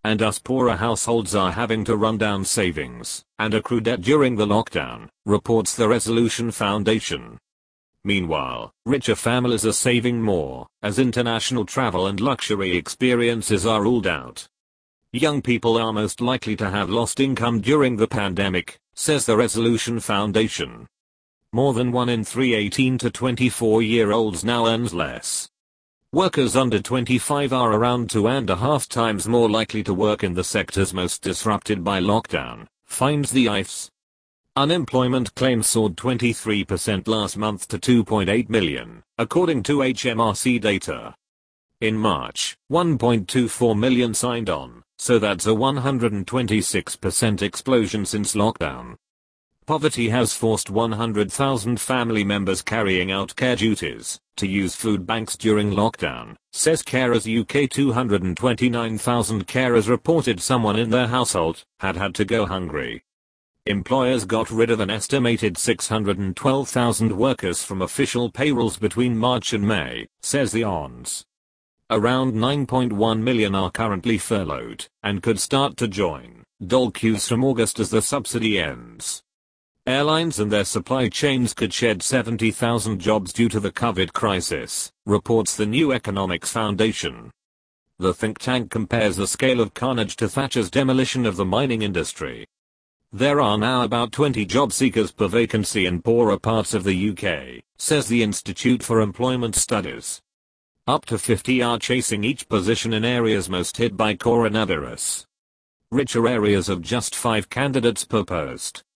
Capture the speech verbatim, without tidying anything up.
and us poorer households are having to run down savings and accrue debt during the lockdown, reports the Resolution Foundation. Meanwhile, richer families are saving more, as international travel and luxury experiences are ruled out. Young people are most likely to have lost income during the pandemic, says the Resolution Foundation. More than one in three eighteen to twenty-four year olds now earns less. Workers under twenty-five are around two and a half times more likely to work in the sectors most disrupted by lockdown, finds the I F S. Unemployment claims soared twenty-three percent last month to two point eight million, according to H M R C data. In March, one point two four million signed on, so that's a one hundred twenty-six percent explosion since lockdown. Poverty has forced one hundred thousand family members carrying out care duties to use food banks during lockdown, says Carers U K. two hundred twenty-nine thousand carers reported someone in their household had had to go hungry. Employers got rid of an estimated six hundred twelve thousand workers from official payrolls between March and May, says the O N S. Around nine point one million are currently furloughed and could start to join dole queues from August as the subsidy ends. Airlines and their supply chains could shed seventy thousand jobs due to the COVID crisis, reports the New Economics Foundation. The think tank compares the scale of carnage to Thatcher's demolition of the mining industry. There are now about twenty job seekers per vacancy in poorer parts of the U K, says the Institute for Employment Studies. Up to fifty are chasing each position in areas most hit by coronavirus. Richer areas have just five candidates per post.